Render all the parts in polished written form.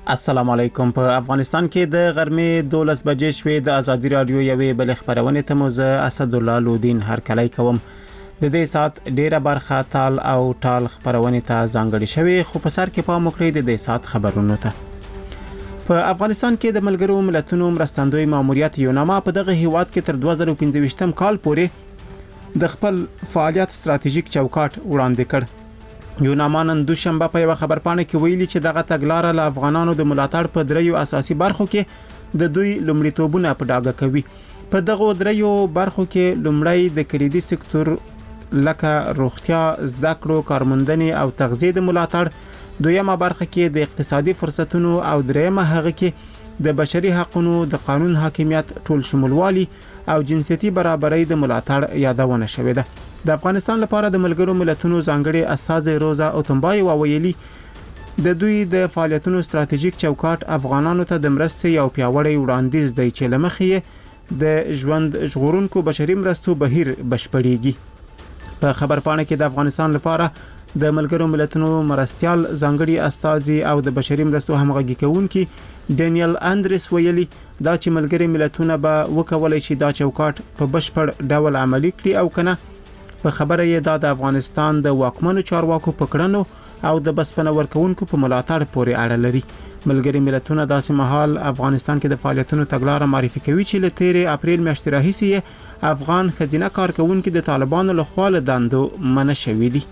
السلام علیکم. په افغانستان کې د غرمې 12 بجې شوې د ازادي رادیو یوې بل خبرونه ته موزه اسد الله لودین هرکلی کوم. د دې سات ډیره برخه تال او ټال خبرونه ته ځانګړي شوی، خو په سر کې پام وکړئ د دې سات خبرونو ته. په افغانستان کې د ملګرو ملتونو مرستندوی ماموریت یوناما په دغه هیواد کې تر 2015 کال پورې د خپل فعالیت ستراتیژیک چوکاټ وړاندې کړ. یوناما نن دوشنبه په یو خبرپاڼه کې ویلي چې دغه تګلارې له افغانانو د ملاتړ په دریو اساسي برخو کې د دوی لومړیتوبونه په ډاګه کوي. په دغه دریو برخو کې لومړی د کلیدي سکتور لکه روغتیا، زده کړو، کارموندنې او تغذیه د ملاتړ، دویمه برخه کې د اقتصادي فرصتونو او دریمه هغه کې د بشري حقوقو، د قانون حاکمیت، ټول شمولوالي او جنسيتي برابرۍ د ملاتړ یادونه شوې ده. د افغانستان لپاره د ملګرو ملتونو ځانګړي استازي روزا اوتمبای وویلي د دوی د فعالیتونو ستراتیژیک چوکاټ افغانانو ته د مرستې یو پیاوړی وړاندیز دی چې لمخې د ژوند ژغورونکو بشري مرستو بهیر بشپړیږي. په خبرپاڼه کې د افغانستان لپاره د ملګرو ملتونو مرستيال ځانګړي استازي او د بشري مرستو همغږي کوونکي ډینیل اندریس ویلي دا چې ملګري ملتونه به وکولای شي دا چوکاټ په بشپړ ډول عملي کړي او کنه. په خبره یې دا د افغانستان د واکمنو چارواکو پکړنو او د بسپنه ورکوونکو په ملاتړ پورې اړه لري. ملګري ملتونه داسې مهال افغانستان کې د فعالیتونو تګلارې معرفي کوي چې له 13 اپریل میاشتې راهیسې افغان خزینه کارکونکو د طالبانو لخوا له دندو منع شوي دي.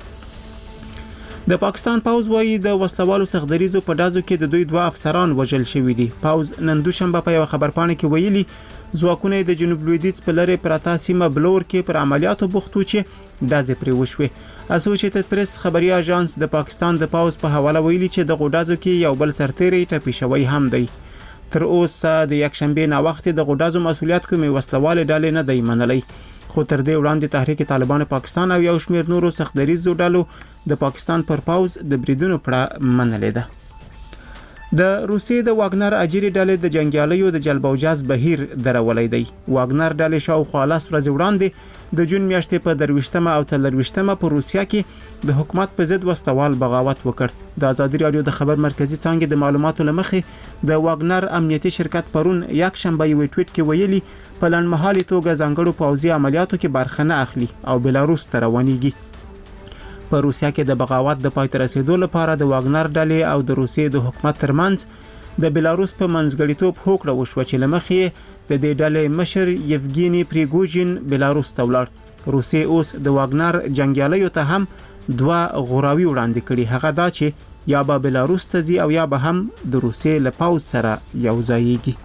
د پاکستان پوز وايي د وسلوالو سخدریزو په دازو کې د دوی دوه افسران وژل شوي دي. پوز نن دوشنبه په یو خبرپاڼه کې ویلي ځواکونه د جنوب لویدیځ په لری پراته سیمه بلور کې پر عملیاتو بوختو چې دازې پرې وشوي. اسوسییټډ پریس خبري اژانس د پاکستان د پوز په حواله ویلي چې د غوډازو کې یو بل سرتیری ټپي شوی هم دی. تر اوسه د یکشنبه نه وخت د غوډازو مسولیت کومي وسلواله ډلې نه دی منلي، خو تر دې وړاندې تحریک طالبان پاکستان او یو شمېر نورو سخدریزو ډلو د پاکستان پر پوز د بریدونو پړه منلې ده. د روسیې د واګنر اجيري ډلې د جنگیالیو د جلب او جذب بهیر درولې دی. واګنر ډلې شاوخوا 10 ورځې وړاندې د جون میاشتې په 23 او 24 په روسیا کې د حکومت په ضد وسوال بغاوت وکړ. د ازادي رادیو د خبر مرکزی څنګه د معلوماتو لمخې د واګنر امنیتي شرکت پرون یک شنبه یو ټویټ کې ویلي په لنډمهالي توګه ځانګړو پوځي عملیاتو کې برخه نه اخلي او بلاروس ته روانيږي. په روسیا کې د بغاوت د پای ته رسیدو لپاره د واګنر ډلې او د روسیې د حکومت ترمنځ د بلاروس په منځګړیتوب هوکړه وشوه چې لمخې د دې ډلې مشر یفګینی پریګوژین بلاروس ته ولاړ. روسیې اوس د واګنر جنگیالیو ته هم دوه غوراوي وړاندې کړي، هغه دا چې یا به بلاروس ته ځي او یا به هم د روسیې له پوځ سره یو ځایږي.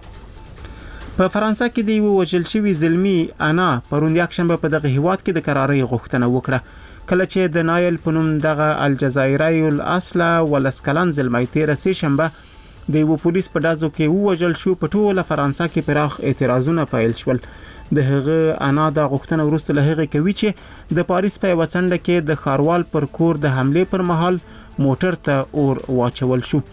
په فرانسه کې د یو وژل شوی زلمی انا پرون یک شنبه په دغه هیواد کې د قرارۍ غوښتنه وکړه، کله چې د نایل پنوم دغه الجزایری الاصل ولسکلن زلمی 13 شنبه د یو پولیس په دازو کې وژل شو. په ټوله فرانسه کې پراخ اعتراضونه پیل شول. د هغه انا د غوښتنه ورسته له هغه کوي چې د پاریس په وسنده کې د خاروال پر کور د حمله پر مهال موټر ته اور واچول شو.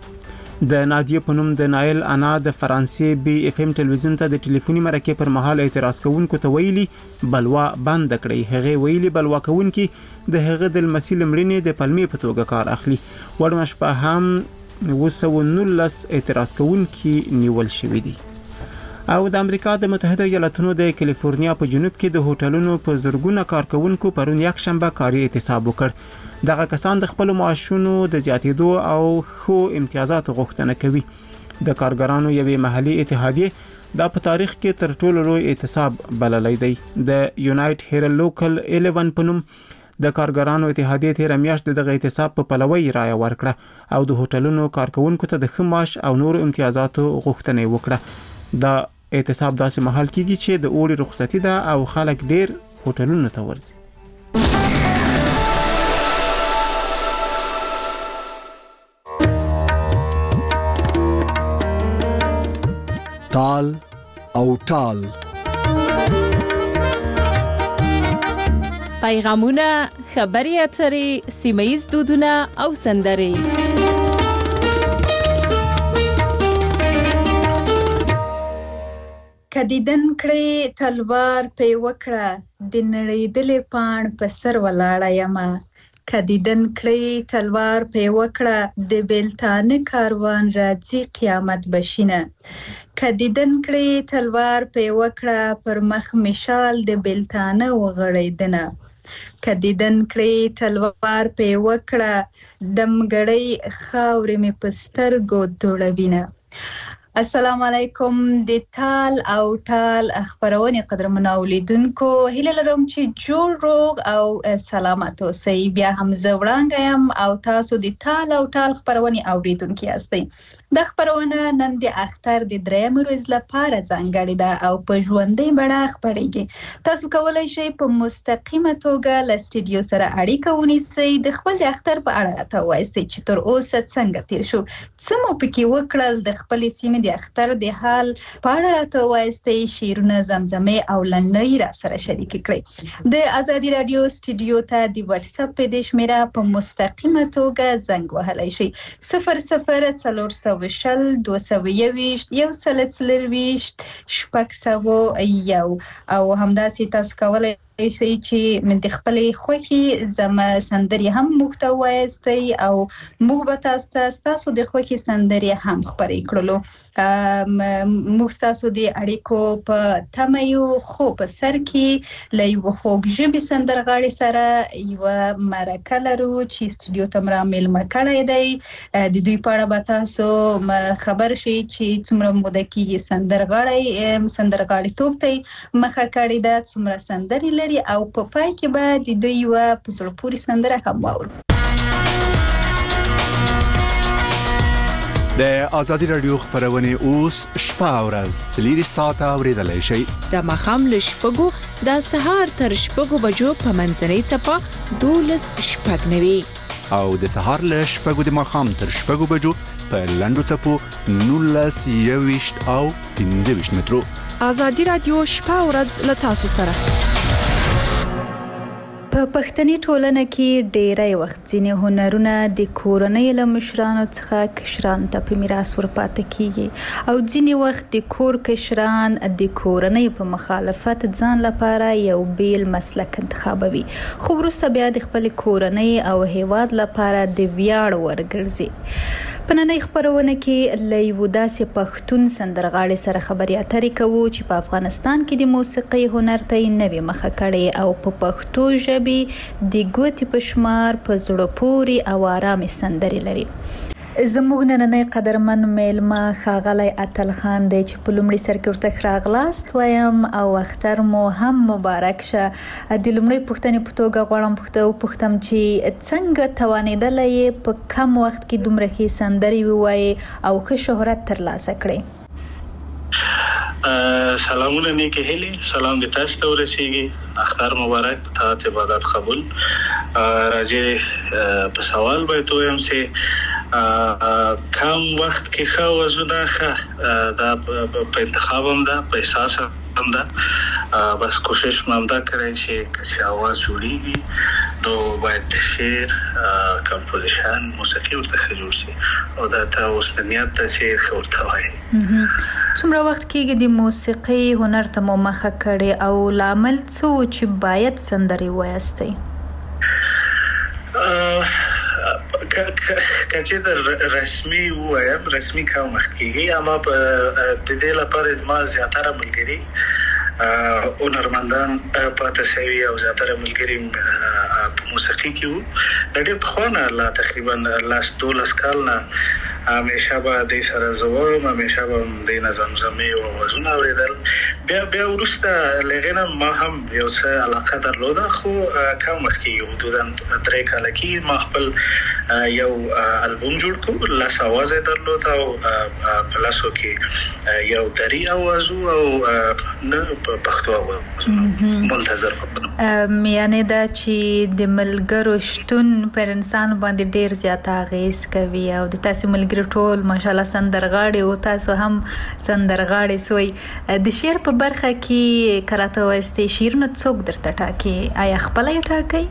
د نادیه پنوم د نایل انا د فرانسې بي اف ام ټلویزیون ته د ټلیفوني مرکې پر مهال اعتراض کوونکو ته ویلي بلوا بند کړي. هغه ویلي بلوا کوونکي د هغه د مسیل مړینې د پلمې په توګه کار اخلي. ورمش په هم 219 اعتراض کوونکي نیول شوی دي. او د امریکا د متحده ایالاتونو د کالیفورنیا په جنوب کې د هوټلونو په زرګونه کارکونکو پرون یک شنبه کاري اعتصاب وکړ. دغه کسان د خپل معاشونو د زیاتېدو او خو امتیازات غوښتنه کوي. د کارګرانو یوې محلي اتحادیه دا په تاریخ کې تر ټولو لوی اعتصاب بللی دی. د یونایټ هیرل لوکل 11 په نوم د کارګرانو اتحادیه تیر میاشت دغه اعتصاب په پلوي رائے ورکړه او د هوټلونو کارکونکو ته د خماش او نور امتیازاتو غوښتنه وکړه. دا اعتصاب داسې مهال کیږي چې د اوړي رخصتي ده او خلک ډیر هوټلونو ته ورځي. تال او ټال پیغامونه، خبري اترې، سیمه‌ییز دودونه او سندرې. کدیدن کړي تلوار په وکړه د نړۍ دلې پان په سر ولاړه یمه کدیدن کړی تلوار په وکړه د بیلتانه کاروان راځي قیامت بشینه کدیدن کړی تلوار په وکړه پر مخ مشال د بیلتانه وغړیدنه کدیدن کړی تلوار په وکړه دمګړی خاورې می پسترګو دوړوینه. السلام علیکم د تال او ټال خبرونه قدرمنو اولیدونکو، هیله لرم چې جوړ روغ او سلامت اوسئ. بیا هم زه وړاندې یم او تاسو د تال او ټال خبرونه اوریدونکو یاستئ. د خبرونه نن د اختر د درېم ورځ لپاره ځانګړې ده او په ژوندۍ بڼه خبرېږي. تاسو کولای شئ په مستقیمه توګه له سټوډیو سره اړیکه ونیسئ، د خپل د اختر په اړه راته ووایئ چې تر اوسه څنګه تیر شو، څه مو پکې وکړل، د خپلې سیمې د اختر د حال په اړه راته ووایئ، شعرونه، زمزمې او لنډۍ را سره شریک کړئ. د ازادي رادیو سټوډیو ته د واتس اپ د شمیره په مستقیمه توګه زنګ وهلی شئ 00 وشل 221 140 شپږ او همداسې تاسو کولای شئ چې من د خپلې خوښې سندرې هم موږ ته ووایاستئ او موږ به تاسو ته ستاسو د خوښې سندرې هم خپرې کړلو. موږ ستاسو د اړیکو په تمه یو، خو په سر کې له یوه خوږ ژبې سندرغاړي سره یوه مرکه لرو چې سټوډیو ته مو رامیلمه کړی دی. د دوی په اړه به تاسو خبر شئ چې څومره موده کېږي سندرغاړیتوب ته مخه کړې ده، څومره سندرې لري او په پای کې به د دوی یوه په زړه پورې سندره هم واورو. د آزادي رادیو خبرونه اوس شپه او ورځ 4 ساعته اوریدلای شئ. د ماښام له 6 د سهار تر 6 بجو په منځنۍ څپه 12:09 او د سهار له 6 د ماښام تر 6 بجو په لنډو څپو 19 او 15 مترو. آزادي رادیو شپه او ورځ له تاسو سره. په پښتني ټولنه کې ډېری وخت ځینې هنرونه د کورنۍ له مشرانو څخه کشرانو ته په میراث ورپاتې کیږي او ځینې وخت د کور کشران د کورنۍ په مخالفت ځان لپاره یو بیل مسلک انتخابوي، خو وروسته بیا د خپل کورنۍ او هیواد لپاره د ویاړ ورګرځي. په نننۍ خبرونه کې له یو داسې پښتون سندرغاړي سره خبرې اترې کوو چې په افغانستان کې د موسیقۍ هنر ته یې نوې مخه کړې او په پښتو ژبې د ګوتې په شمار په زړه پورې او آرامې سندرې لري. زموږ نننۍ قدرمن میلمه ښاغلی اتل خان دی چې په لومړي سر کې ورته ښه راغلاست وایم او اختر مو هم مبارک شه. د لومړۍ پوښتنې په توګه غواړم وپوښتم چې څنګه توانېدلی یې په کم وخت کې دومره ښې سندرې ووایې او ښه شهرت ترلاسه کړې؟ سلامونه نیکی هیلی، سلام دی تاسو ته ورسیږي، اختر مبارک، طاعت عبادت قبول. راځي په سوال باید وایم چې کم وخت کې ښه وزونه ښه دا په انتخاب هم ده، په احساس هم ده، بس کوشش مې هم دا کړی چې آواز جوړیږي نو باید شعر، کمپوزیشن، موسیقي ورته ښه جوړ شي او دا ته اوس نیت ده چې ښه ورته وایي. څومره وخت کېږي د موسیقۍ هنر ته مو مخه کړې او لامل څه و چې باید سندرې ووایاستئ؟ کچې د رسمي ووایم، رسمي کم وخت کېږي، اما د دې لپاره زما زیاتره ملګري هنرمندان پاتې شوي او زیاتره ملګري په موسیقي کې وو. د ډېر پخوا نه لا تقریبا 12 کال نه همیشه به دې سره زه وایم، همیشه به دې نه زمزمې او آوازونه اورېدل. بیا وروسته له هغې نه ما هم یو څه علاقه درلوده، خو کم وخت کېږي، حدودا 3 کاله کېږي ما خپل یو البوم جوړ کړو، 10 آواز یې درلود او په 10 کې یو دري آواز او نه پښتو آواز منتظر وم. یعنې دا چې د ملګرو شتون پر انسان باندې ډېر زیات اغېز کوي او د تاسو ملګري ټول ماشاءالله سندرغاړي او تاسو هم سندرغاړي سوی. د شعر په برخه کې کراته وایستې شعرونه څوک درته ټاکي؟ آیا خپله یې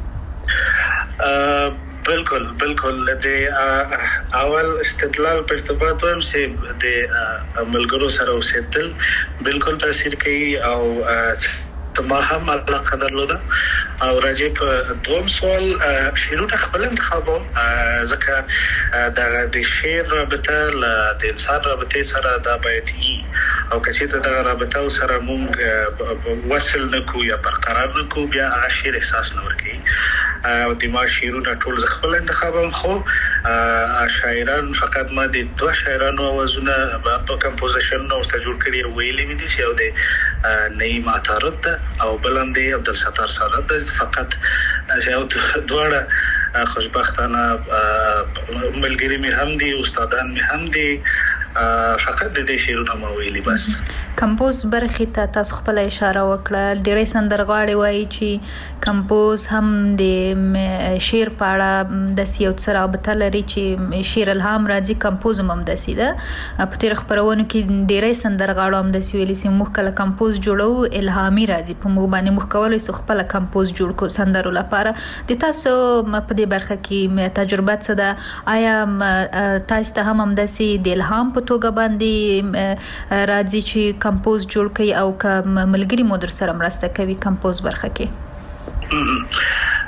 ټاکئ؟ بالکل د اول استدلال په ارتباط وایم چې د ملګرو سره اوسېدل بالکل تاثیر کوي او ما هم علاقه درلوده او راجع په دوم سوال شیرونه خپل انتخابوم ځکه د شیر رابطه د انسان رابطه سره دا باید او کچې ته د رابطه سره مونږ وصل نکو یا برقرار نکو بیا هغه شیر احساس نه ورکي او د ما شیرونه ټول خپل انتخابوم خو شاعران فقط ما د دوه شاعرانو اوازونه په کمپوزیشن نو ورته جوړ کړی ویلې مې دي چې یو د نعیم عطارد او بلندې عبدالستار سادات فقط یو دواړه خوشبختانه ملګری مې هم دي استادان مې هم دي فقط د دې شعرونه مو ویلي بس کمپوز برخې ته تاسو خپل اشاره وکړه ډېرې سندرغاړي وایي چې کمپوز هم د شعر په اړه د یو څه رابطه لري چې شعر الهام راځي کمپوز هم داسې ده په تیر خبرونو کې ډېرې سندرغاړو هم داسې ویلي چې موږ کله کمپوز جوړو الهامي راځي په موږ باندې موږ کولای شو خپل کمپوز جوړ کړو سندرو لپاره د تاسو په دې برخه کې تجربه څه ده آیا تاسو ته هم داسې د الهام په توګه باندې راځي چې کمپوز جوړ کړي او کوم ملګری مو در سره مرسته کوي کمپوز برخه کې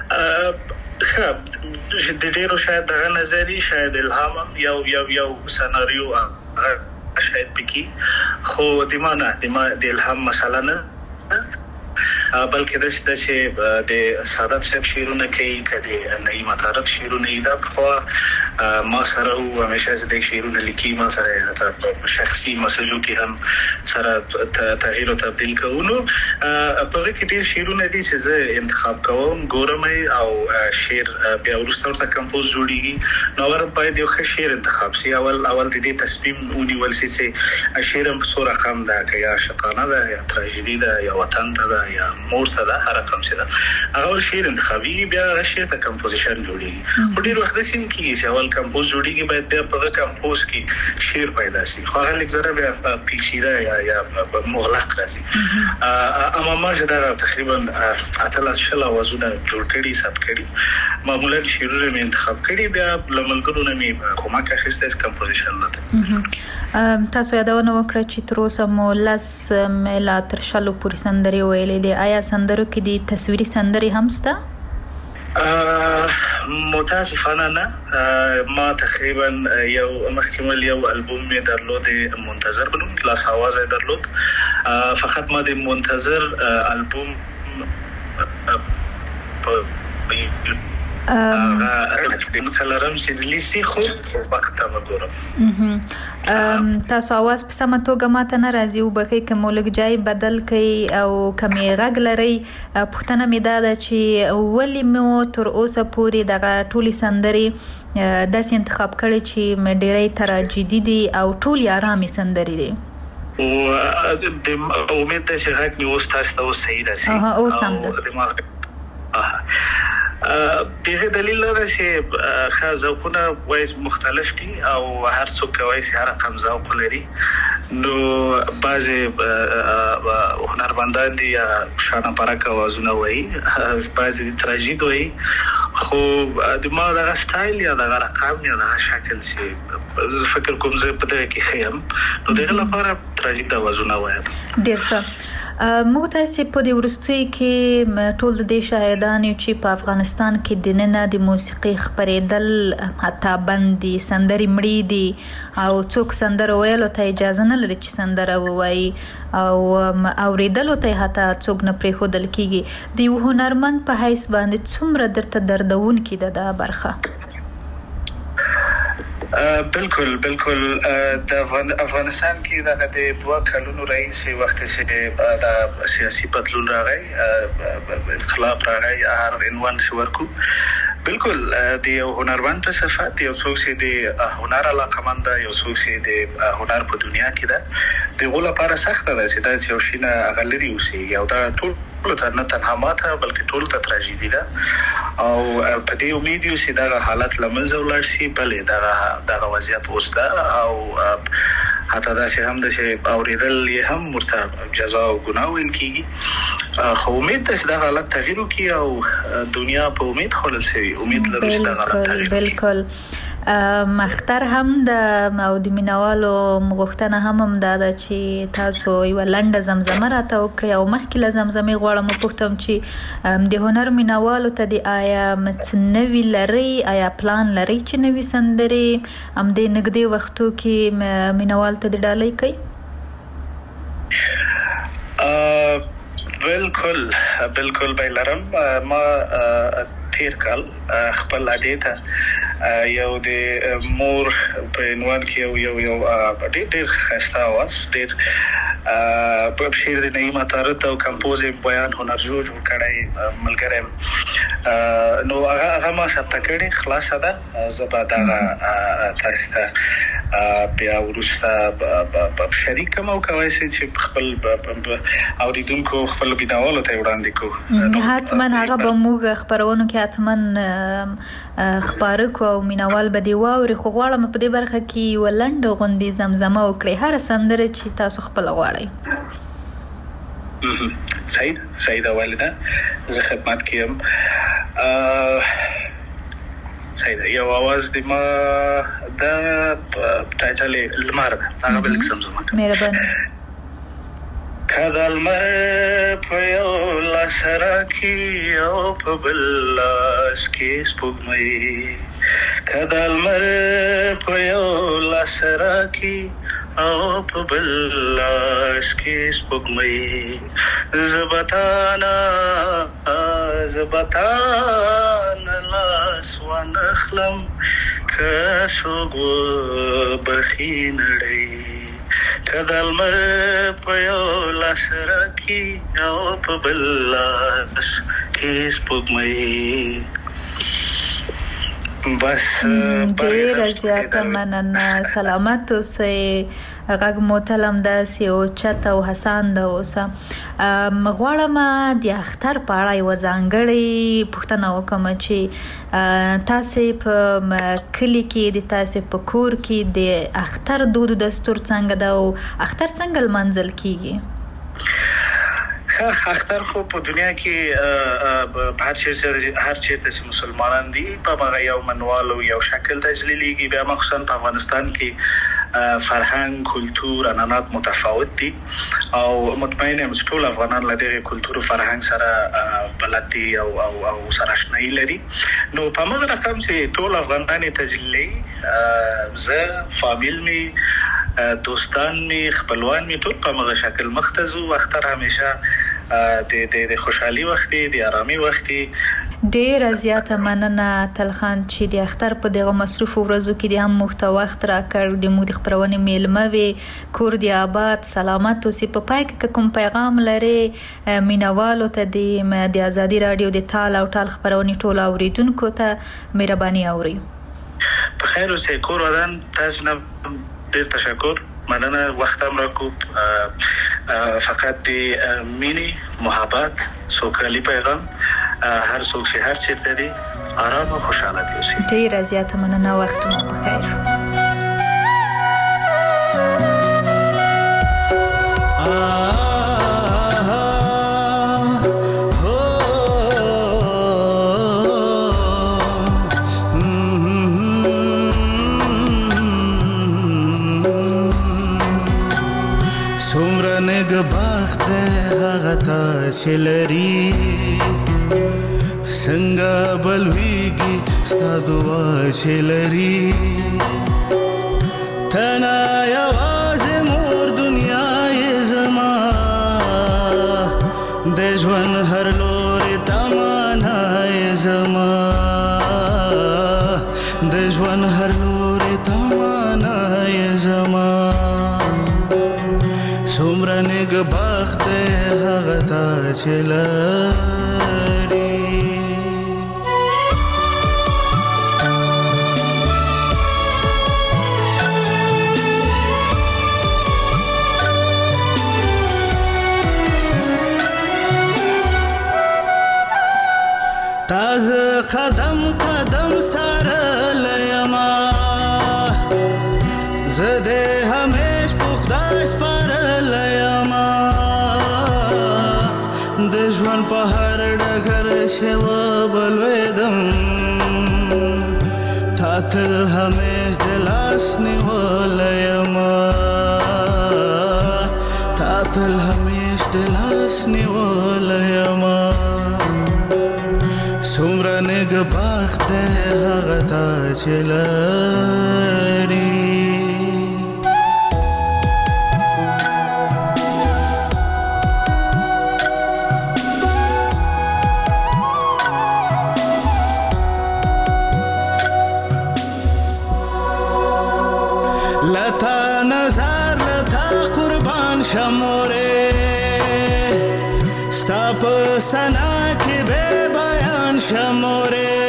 د ډیرو شاید د نظری شاید الهام یو سناریو شاید پکې خو د الهام مثلا نه بلکې د چې د سادات صاحب شعرونه کوي کله نعیم عطارد شعرونه دا خو ما سره او همیشه د شعرونه لیکي ما سره شخصي مسلو کې هم سره تغییر او تبديل کوونو په کې ډیر شعرونه دي چې زه انتخاب کوم ګورم او شعر بیا ورسره کمپوز جوړیږي نو ور باید یو ښه شعر انتخاب شي اول د دې تصمیم ونیول شي چې شعر په څو رقم ده یا شقانه ده یا تراژیدي ده یا وطن ده یا مورته ده هر رقم څه ده اول شعر انتخابي بیا شعر ته کمپوزیشن جوړیږي په ډیر وخت سین کې چې اول کمپوز جوړیږي باید بیا په کمپوز کې شعر پیدا شي خو هغه لیک زره بیا پیچیده یا مغلق راځي اما ما چې دا تقریبا اتل شل اوازونه جوړ کړي سب کړي معمولا شعرونه مې انتخاب کړي بیا لملګرو نه مې کومک اخیسته کمپوزیشن لته تاسو یادونه وکړه چې تر اوسه مو لاس ملا تر شلو پورې سندري ویلې دي آیا سندرو کې دي تصویري سندري هم شته متاسفانه نه ما تقریبا یو مخکمل یو البوم می درلود منتظر بنوم لاس आवाज درلود فقط ما د منتظر البوم مثلا رمز لیسی خو وخت ما ګورم تاسو आवाज په سمه توګه ماته نه راځي او بکې کوم لګجای بدل کړي او کمی غږ لري پښتنه مې دا چې ولی مو تر اوسه پورې دغه ټولي سندري داسې انتخاب کړي چې ډېرې تراجیدي دي او ټول آرامي سندري دي او د امید ده چې غږ مې اوس تاسو ته صحیح راشي او سم ده دغه دلیل دا چې خاص ذوقونه وایي مختلف دي او هر څوک وایي چې هر رقم ذوق لري نو بعضي هنرمندان دي شانه پرکه وازونه وایي بعضي تراژید وایي خو د ما دغه سټایل یا دغه رقم یا دغه شکل چې فکر کوم زه په دغه کې خیم نو دغه لپاره تراژید وازونه وایم ډیر ښه موږ تاسو په دې ورستۍ کې ټول د دې شاهدان یو چې په افغانستان کې د نن د موسیقي خبرېدل حتی بندي سندري مړې دي او څوک سندره ویلو ته اجازه نه لري چې سندره ووایي او اوریدلو ته حتی څوک نه پرېښودل کیږي د یو هنرمند په حیث باندې څومره درته دردونکې ده دا برخه بالکل د افغانستان کې د دوه کلونو رئیس وخت چې د سیاسي بدلون راغی انقلاب راغی هر عنوان چې ورکو بالکل د هنرمند په صفات یو څوک چې د هنر علاقمند یو څوک چې د هنر په دنیا کې ده د غو لپاره سخت ده چې دا یو شي نه غلري اوسي یو دا ټول نه تنها ماته بلکې ټول ته تراژیدي ده او په دې امید یو چې دا حالت لمنځه ولاړ شي بلې دا وضعیت اوس ده او حتی دا چې هم د چې اوریدل یې هم مرته جزا او ګناه ویل کیږي خو امید ده چې دا حالت تغییر وکړي او دنیا په امید خلل شي امید لرو چې دا حالت تغییر بالکل مختر هم د مینوالو غوښتنه هم دا ده چې تاسو یو لنډه زمزمه راته وکړئ او مخکې له زمزمې غواړم وپوښتم چې د هنر مینوالو ته د آیا نوي لري آیا پلان لري چې نوي سندرې هم د نږدې وختو کې مینوال ته د ډالۍ کوي؟ بالکل بیلرم ما تیر کال خپل عادت یو د مور په عنوان کې یو ډېر خسته आवाज ډېر په شعر د نعیم طارق او کمپوز بیان هنر جوړ کړی ملګری نو هغه ما ثبت کړی خلاص ده زباده تاسو ته بیا ورسته په شریک مو کوي چې خپل اوریدونکو خپل بیناوالو ته وړاندې کوو حتما هغه به موږ خبرونو کې حتما خبرو کو او مینوال به دی واوري خو غواړم په دې برخه کې ولند غوندي زمزمه وکړي هر سندره چې تاسو خپل غواړئ. سعید والده زه خدمت کوم. سعید یو आवाज دی ما د ټایټل لمر ده هغه بل زمزمه کوم. مهرباني. کدا المر په یو لاس راکې او په بل لاس کې سپوږمۍ کدا المر په یو لاس راکې او په بل لاس کې سپوږمۍ زبتانا لاس ونخلم که څوک وبخي نړۍ کدا المر په یو لاس راکې او په بل لاس کې سپوږمۍ. بس ډېر زیاته مننه. سلامت اوسئ. غږ مو تلم داسې او چت او حسان ده اوسه. غواړم د اختر په اړه یوه ځانګړې پوښتنه وکړم چې تاسې په کلي کې د تاسې په کور کې د اختر دود دستور څنګه ده او اختر څنګه لمانځل کیږي؟ اختر خو په دنیا کې هر چیرته چې مسلمانان دي په هغه یو منوال او یو شکل تجلیلیږي. بیا مخصوصا په افغانستان کې فرهنګ کلتور عنعنات متفاوت دي او مطمئن یم چې ټول افغانان له دغه کلتور او فرهنګ سره بلد دي او سره آشنایي لري. نو په هغه رقم چې ټول افغانان تجلیلي زه فامیل می دوستان می خپلوان می ټول په هغه شکل مختزو. اختر همیشه د خوشحالي وخت دی د آرامي وخت دی. ډېر زیاته مننه تلخان چې د اختر په دغه مصروف ورځو کې د هم مخته وخت راکړ د موږ د خبرونې میلمه وي. کور دی آباد سلامت اوسئ. په پای کې کوم پیغام لري مینوالو ته د ازادي رادیو د تال او ټال خبرونې ټول اوریدونکو ته مهرباني اوري؟ په خیر اوسئ. کور ودان تاسو نه ډېر تشکر مننه وخت هم راکوب. فقط د مینی محبت سوکالی پیغام هر څوک چې هر چیرته دی آرام او خوشاله دي اوسئ. ډېر زیاته مننه. وخت مو بخیر. چلری څنګه بلويږي ستا دعا چلری تنا یوازې مور دنیا یې زما د ژوند هر لوري تمنا یې زما د ژوند هر لوري تمنا یې زما څومره نیک بخت هغه تا چلری. تازه قدم قدم سره لیما زده همیش پخته سپاره لیما د ژوند په هر ډګر چې وبلوېدم تا تل همیش د لاس نیولې ما تا تل همیش د لاس نیولې ما څومره نګبخت هغه تا چې لري لتا نظر لتا قربان شموره ستا په سنا کې به بیان شموره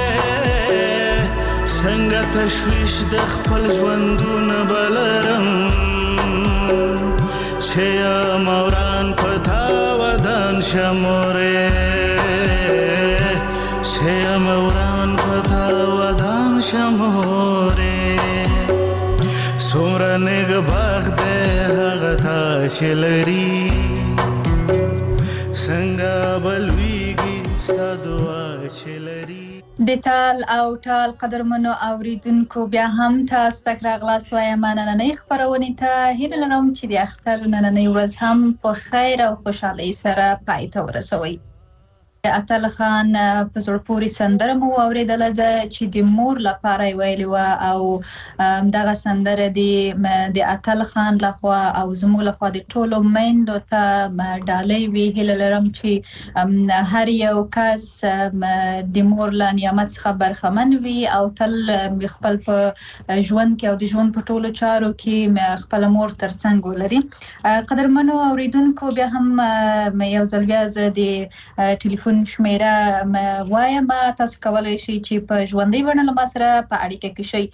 څنګه تشویش د خپل ژوندونه بلرم چې یم وران په تا ودان شموره چې یم وران په تا ودان شموره څومره نګبخت هغه تا چې لري څنګه بلويږي ستا دعا چې لري د ټال او ټال قدرمنو اوریدونکو بیا هم تاسو ته راغلاست وایم نننۍ خبرونه ته هیله لرم چې د اختر نننۍ ورځ هم په خیر او خوشحالۍ سره پای ته ورسوي. اتل خان په زړه پورې سندره مو اوریدله ده چې د مور لپاره ویلې و او دغه سندره د اتل خان لخوا او زموږ لخوا د ټولو میندو ته ډالۍ وي. هیله لرم چې هر یو کس د مور له نعمت څخه برخمن وي او تل خپل په ژوند کې او د ژوند په ټولو چارو کې خپل مور ترڅنګ ولري. قدرمنو اوریدونکو بیا هم یو ځل بیا زه د ټلیفون شمیره وایم تاسو کولای شئ چې په ژوندۍ بڼه له ما سره په اړیکه کې شئ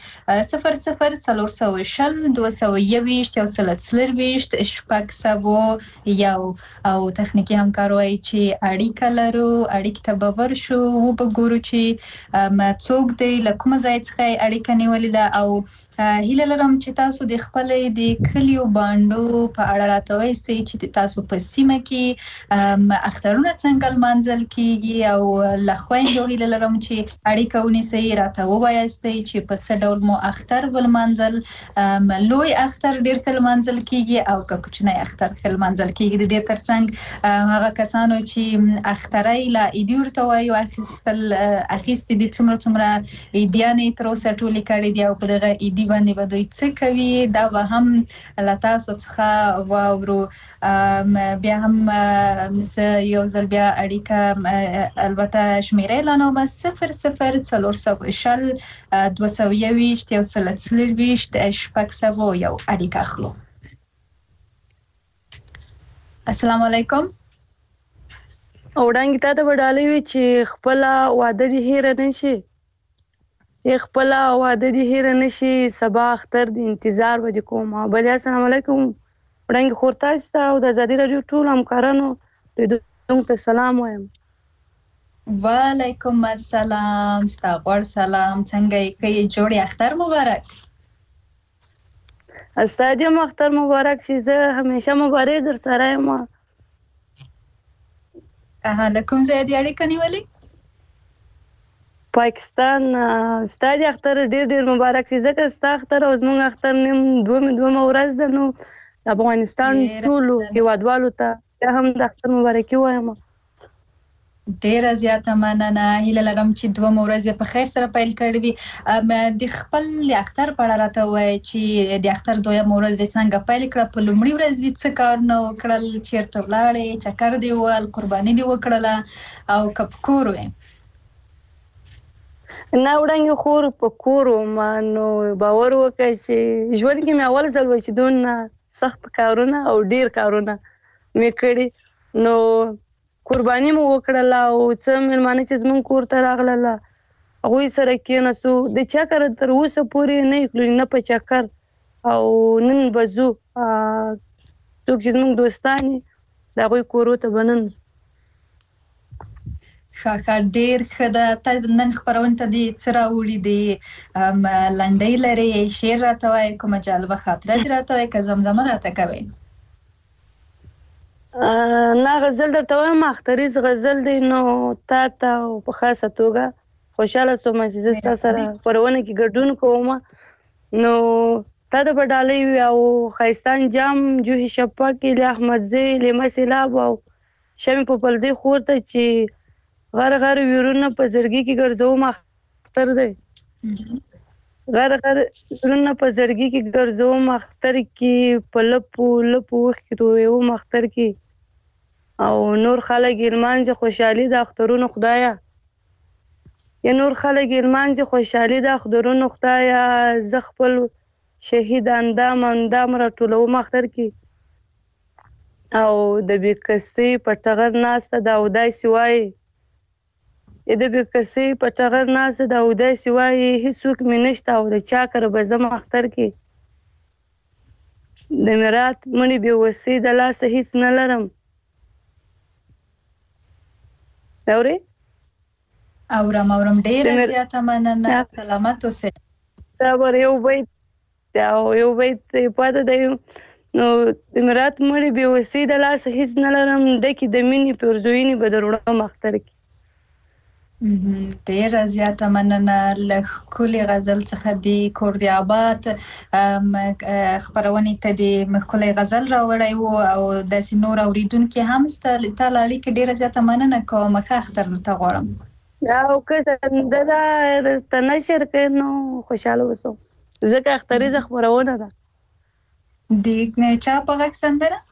00 او تخنیکی همکار وایي چې اړیکه لرو اړیکې ته به ورشو وګورو چې څوک دی له کومه ځای څخه اړیکه نیولې ده او هیله لرم چې تاسو د خپلې د کلیو بانډو په اړه راته وایئ چې تاسو په سیمه کې اخترونه څنګه لمانځل کیږي او له خویندو هیله لرم چې اړیکه ونیسئ راته ووایاست چې په څه ډول مو اختر ولمانځل لوی اختر ډېر ښه لمانځل کیږي او که کوچنی اختر ښه لمانځل کیږي د دې ترڅنګ هغه کسانو چې اخترۍ له عیدي ورته وایي اخیستې دي څومره عیدیانې تر اوسه ټولې کړې دي او په دغه عیدي باندې به دوی څه کوي دا به هم له تاسو څخه واورو. بیا هم زه یو ځل بیا اړیکه البته شمیره اعلانوم 00 420 221 یو اړیکه اخلو. السلام علیکم. وړاندې ته وډالې وی چې خپل واده دې هیر نه شي خپل واده دې هیر نه شي سبا اختر دې انتظار وځي کوم. بل السلام علیکم وړاندې خورتاسته او د ازادي رادیو ټول همکارانو ته سلام وایم. وعلیکم السلام ستاسو سلام څنګه یې جوړ اختر مبارک. استادیم اختر مبارک شي زه همیشه مبارک در سره یم. له کوم ځای دی اړیکه نیولې؟ پاکستان. ستاسو اختر ډېر مبارک شي ځکه ستاسو اختر او زموږ اختر نیم دوه ورځ ده نو د افغانستان ټولو هیوادوالو ته هم د اختر مبارکي وایم. ډیره زیاته مننه. هیله لرم چې دوه ورځې په خیر سره پیل کړې وي. د خپل اختر په اړه راته وایي چې د اختر دویمه ورځ څنګه پیل کړه؟ په لومړۍ ورځ دې څه کارونه وکړل؟ چیرته ولاړې؟ چکر دې ووهل؟ قرباني دې وکړله او که په کور وې؟ نه وړاندې خور په کور وم نو باور وکړه چې ژوند کې مې اول ځل و چې دونه سخت کارونه او ډیر کارونه مې کړي نو قرباني مو وکړله او څه مېلمانه چې زموږ کور ته راغلله هغوی سره کېناستو د چکر تر اوسه پورې نه یې نه په چکر او نن به ځو څوک چې زموږ دوستان دي د هغوی کورو ته به نن ښه ډېر ښه ده. ته نن خپرونې ته دې څه راوړي؟ د لنډۍ لرې؟ شعر راته وایې؟ کومه جالبه خاطره دې راته وایې؟ که زمزمه راته کوې؟ نه غزل درته وایم اختریز غزل دی نو تا ته په خاصه توګه خوشاله سوم چې زه ستا سره پرونه کې ګډون کوم. نو تا د بډالۍ او خیستان جام جوهي شپاک له احمدزی له مسلاب او شمه په پلزی خورته چې غر غر ویرونه په زړګي کې ګرځوم اختر دی. غر غر ویرونه په زړګي کې ګرځوم اختر کې په لپو وخت کې تو یو اختر کې او نور خلک ایرمانځه خوشحالي د اخترونو خدایا. یا نور خلک ایرمانځه خوشحالي د اخترونو خدایا. زه خپل شهید اندام را ټولوم اختر کې او د بیکسي په ټغر ناسته د اودای سوای د بیکسي په ټغر ناسته د اودای سوای هیڅوک مې نشته او د چا کر به زم اختر کې د میرات منی به وسی د لاس هیڅ نه لرم. اوري اورم ډېر زیاته مننه. سلامت اوسه. صبر یو بیت پاته دی. نو د میرات مړي به وسی د لاس هیڅ نه لرم ډکې د مینې پرزوینې به دروړم اختر کې. ډېر زیاته مننه. له ښکلې غزل څخه د کوردي آباد خپرونې ته د ښکلې غزل راوړی و او داسې نور اوریدونکي هم ستا له اړیکې ډېره زیاته مننه کوم. که اختر درته غواړم او که سندره درته نشر کړې نو خوشحاله اوسم ځکه اختریزه خپرونه ده. د چا په غږ سندره؟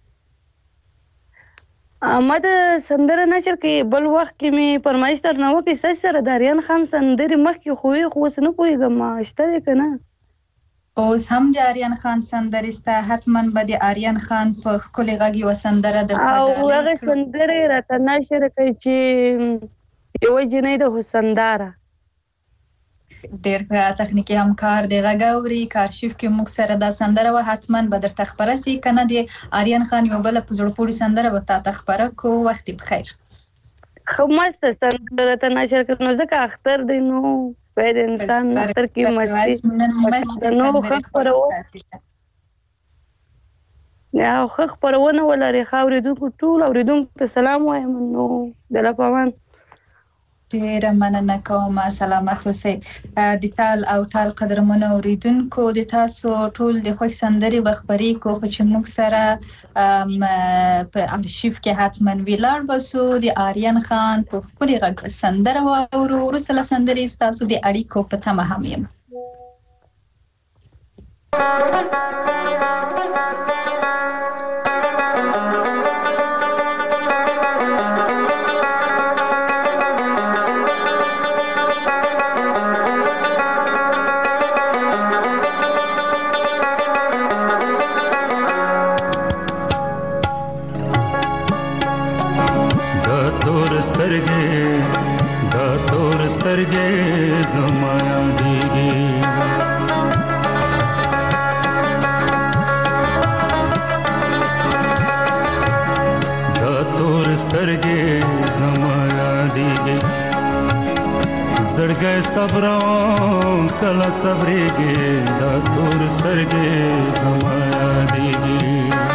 ما د سندره نشر کې بل وخت کې مې فرمایش درنه وکړې ستاسې سره د آریان خان سندرې مخکې خو اوس نه پوهېږم شته دی که نه؟ اوس هم د آریان خان سندرې سته. حتما به د آریان خان په ښکلې غږ یوه سندره درته او هغې سندرې راته نشر کړئ چې یوه جنۍ د حسنداره ډېر تخنیکي همکار د غږ اوري کارشیف کې موږ سره دا سندره وه. حتما به درته خپره سي که نه د آریان خان یو بله په زړه پورې سندره به تاته خپره کو. وخت بخیر. ښه مسته سندره ته نشر کړ نو ځکه اختر دی نو باید انسان اختر کې مستي نو ښه خپرونه ولري. ښه اورېدونکو ټول اورېدونکو ته سلام وایم. نو د لپامان ډېره مننه کوم. سلامت اوسئ. د تال او ټال قدرمنو اوریدونکو د تاسو ټول د خوښ سندرې به خپرې کو خو چې موږ سره په ارشیف کې حتما ویلاړ بسو. د آریان خان په ښکلې غږ سندره واورو. وروسته له سندرې ستاسو د اړیکو په تمه هم یم. سترګې زما یادېږي دا تور سترګې زما یادېږي زړګی صبروم کله صبرېږي دا تور سترګې زما یادېږي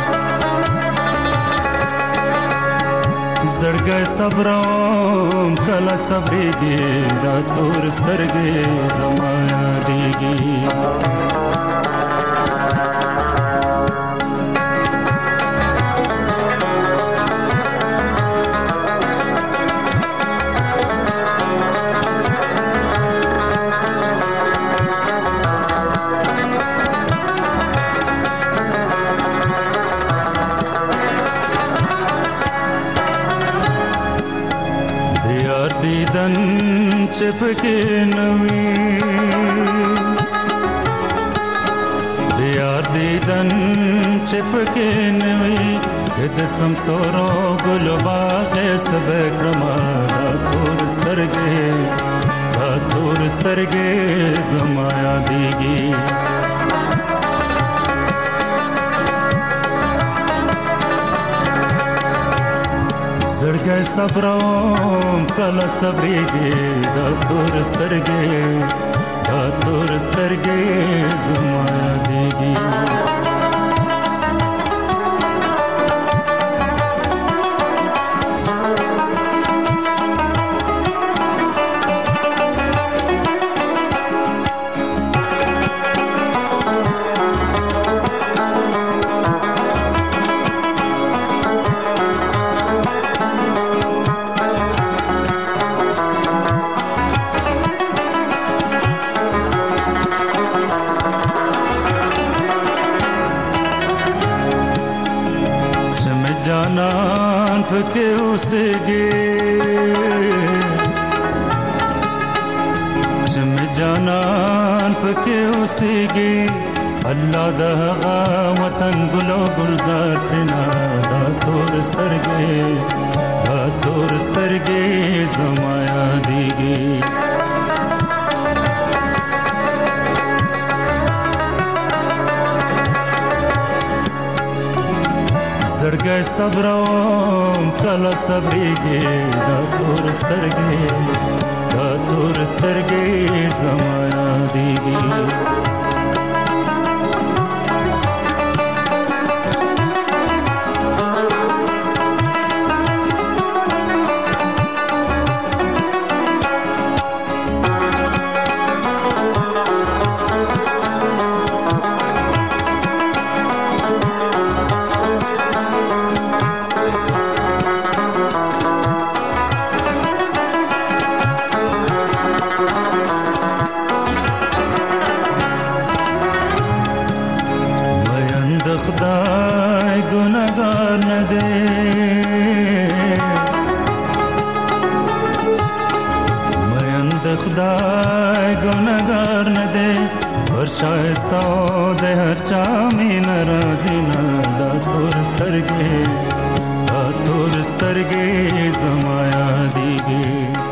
زړګی صبروم کله صبرېږي دا تور سترګې زما یادېږي چپکې نوي د یار دیدن چپکې نوي د سمسورو ګل باغ سبه کړما تور سترګې زما یادېږي زړګی صبروم کله صبرېږي دا تور سترګې زما یادېږي چې مې جانان پکې اوسېږي الله د هغه وطن ګلو ګلزار پنا دا تور سترګې زما یادېږي زړګی صبروم کله صبرېږي دا تور سترګې زما یادېږي شایسته د هر چا مې ناراضي نه دا تور سترګې زما یادېږي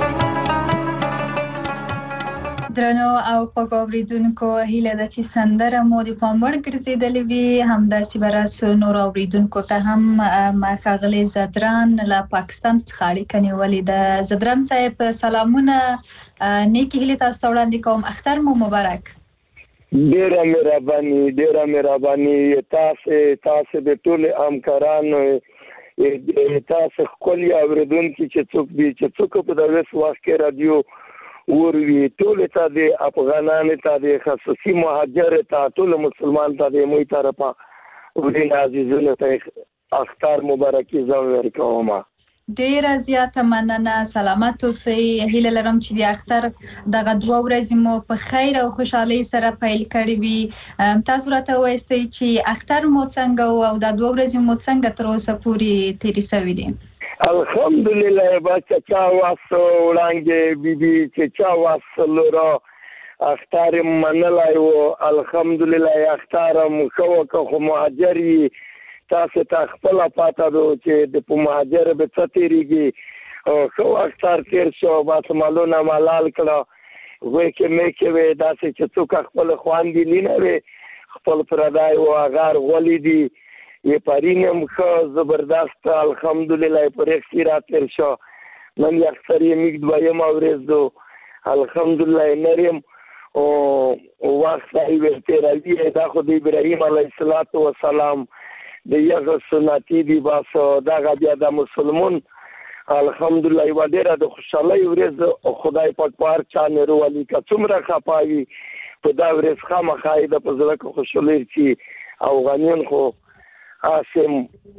درنو او خوږ اوریدونکو هیله ده چې سندره مو د پام وړ ګرځېدلې وي همداسې به راسو نور اوریدونکو ته هم ښاغلی زدران له پاکستان څخه اړیکه نیولې ده زدران صاحب سلامونه نیکې هیلې تاسو ته وړاندې کوم اختر مو مبارک ډیره مهرباني تاسو د ټول همکارانو تاسو خپل اوریدونکو چې څوک په دغه وخت کې رادیو وروي ټول ته د افغانانو ته د خصوصي مهاجر ته ټول مسلمان ته د موي طرفه ورین عزیزانو ته اختر مبارکي زو ورکوم ډیره زیاته مننه سلامت اوسئ هیله لرم چې د اختر دغه 2 ورځې مو په خیر او خوشحالۍ سره پیل کړي وي تاسو راته وایستئ چې اختر مو څنګه او د 2 ورځې مو څنګه تر اوسه پورې تیرې شوې دي الحمدلله بچا چا واسو وړاندې بیبي چې چا واسو را اختر منلای او الحمدلله اختر مخو کو مهاجري تاسو ته خپل پاته دو چې د مهاجر به ستېریږي او خو اختر تیر شو بس مالونه مالال کړه وې کې مې کې وې داسې چې څوک خپل خواندې لینه وې خپل پردای او اگر غولې دي یې پرینم خو زبردست الحمدلله پر اختیارات تیر شو نن یې اکثر یې میګ دویم اورېزو الحمدلله نریم او وخت یې تیر دی دا خو د ابراهیم علیه السلام د یغه سنتي دی باسو دا بیا د مسلمان الحمدلله و ډیره د خوشالۍ ورځ او خدای پاک پار چا نه ورولي که څومره خپاوي په دا ورځ خامخای د پزړه خوشالۍ چې افغانان خو اسم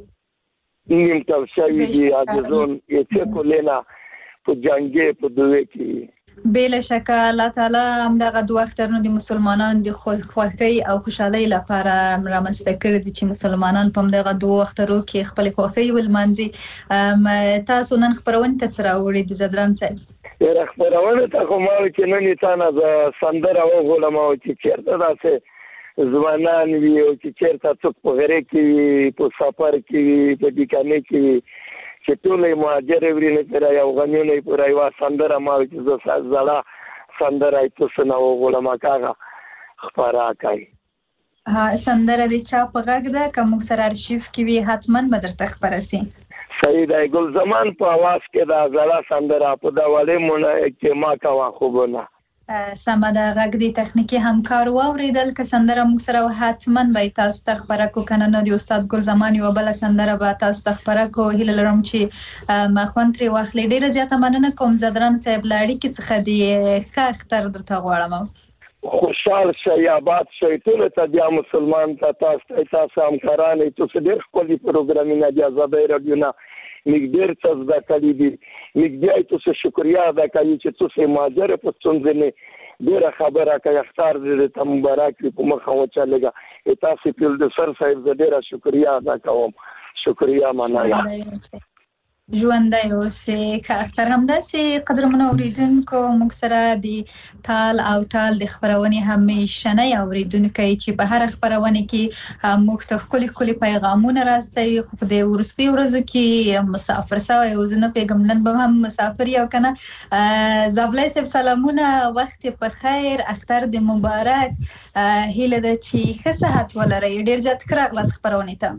نیم تل شوی دی اجازون یې کولینا په جنگي په دوی کې بلا شک الله تعالی هم دغه 2 اخترونو د مسلمانانو د خوښۍ او خوشحالۍ لپاره رامنځته کړی دي چې مسلمانان په دغه 2 اخترو کې خپل خوښۍ ولمانځي تاسو نن خبرونه ته سره وړي د زدران صاحب یره خبرونه ته کومه چې نن تاسو سندره وغوړم او چې چیرته تاسو ځوانان وی او چې چیرته څوک په غره کې په سفر کې په دکانې کې چې ټول مهاجر ورینه پر یو غنیونه پر یو سندره ما چې زړه سندره تاسو نه وغوړم کاغه خبره کوي سندره د چا په غږ ده کوم سره ارشیف کې وی حتمن به درته خبره سي سید ګل زمان په आवाज کې دا زړه سندره په داوله مونږ کې ما کا خوبونه سمده غږ دی تخنیکی همکار و اوریدل که سندره موږ سره حتمن به تاسو ته خبره کو کنه نو د استاد ګل زمانی و بل سندره به تاسو ته خبره کو هیله لرم چې ما خوندري واخلې ډیره زیاته مننه کوم زدران صاحب لاړی کې څخه دی ښه اختر درته غواړم خوشحال شي آباد شي ټول ته بیا مسلمان تاسو همکاران تاسو ډیر خپل پروګرامونه د آزادۍ رادیو نه نګدر تاسو د کلی دي نګدای تاسو شکریا ادا کوي چې تاسو ماجر په څنګه نه ډیره خبره کوي اختر دې ته مبارک په مخه وچلګه تاسو په د سر صاحب ډیره شکریا ادا کوم شکریا مننه ژوندی اوسې. که اختر همداسې قدرمنو اوریدونکو موږ سره د تال او ټال د خپرونې همیشنی اوریدونکي چې په هر خپرونه کې موږ ته ښکلي پیغامونه راستوي، خو په دې وروستي ورځو کې مسافر سوی او زه نه پوهېږم نن به هم مسافر یو که نه. زابلی صاحب سلامونه، وخت په خیر، اختر د مبارک. هیله ده چې ښه صحت ولرئ. ډېر زیات ښه راغلاست خپرونې ته.